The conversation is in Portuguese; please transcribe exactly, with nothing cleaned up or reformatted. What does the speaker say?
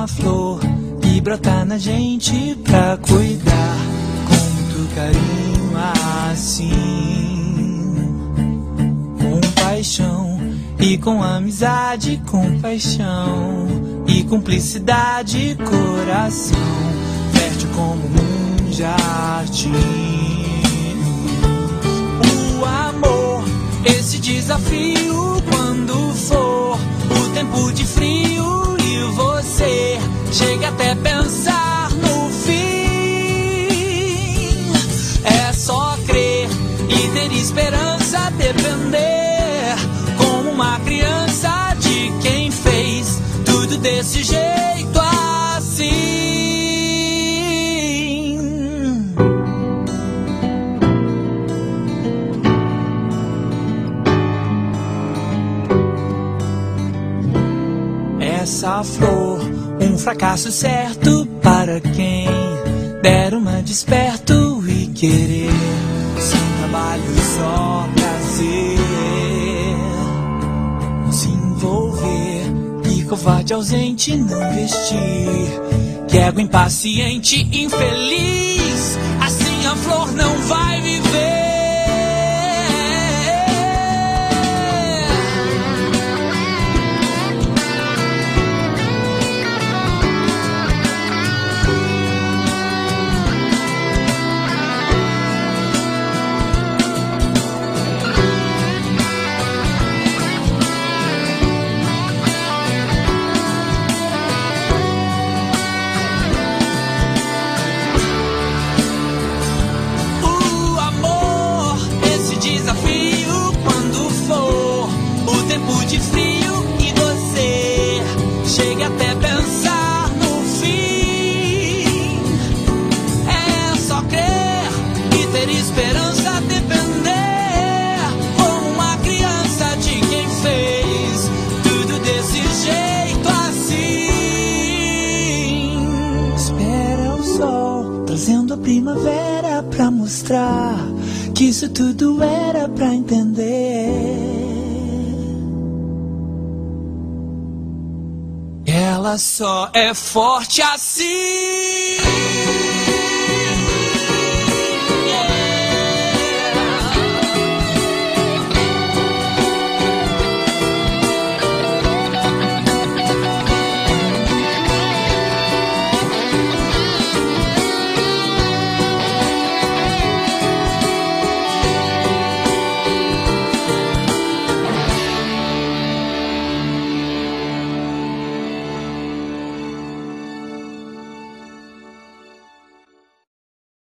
flor que brota na gente pra cuidar com muito carinho assim, com paixão e com amizade, com paixão e cumplicidade, coração fértil como um jardim. O amor, esse desafio, quando for o tempo de frio e você chega até pensar no fim, é só crer e ter esperança, depender como uma criança de quem fez tudo desse jeito assim. Essa flor, um fracasso certo para quem der uma desperto e querer sem trabalho, só prazer, não se envolver e covarde ausente não vestir, que ego impaciente, infeliz, assim a flor não vai viver. De frio e você chega até pensar no fim, é só crer e ter esperança, depender como uma criança de quem fez tudo desse jeito assim. Espera o sol trazendo a primavera pra mostrar que isso tudo era pra entender. Ela só é forte assim.